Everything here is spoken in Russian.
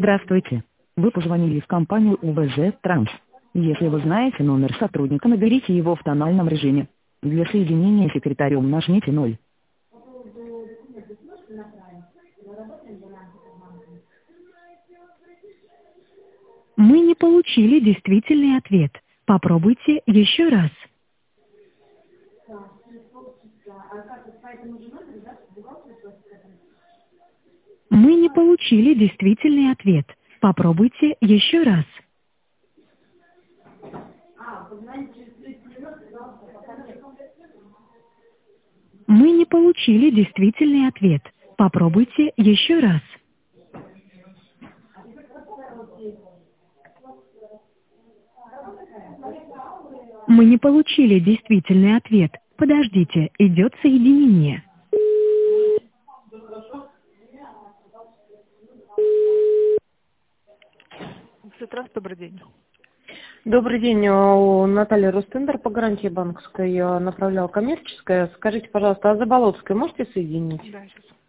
Здравствуйте. Вы позвонили в компанию УВЗ Транс. Если вы знаете номер сотрудника, наберите его в тональном режиме. Для соединения с секретарем нажмите 0. Мы не получили действительный ответ. Попробуйте еще раз. Мы не получили действительный ответ. Попробуйте еще раз. Мы не получили действительный ответ. Попробуйте еще раз. Мы не получили действительный ответ. Подождите, идет соединение. Здравствуйте, добрый день. Добрый день, у Натальи Ростендер по гарантии банковской направляла коммерческая. Скажите, пожалуйста, а Заболотская можете соединить? Да, сейчас.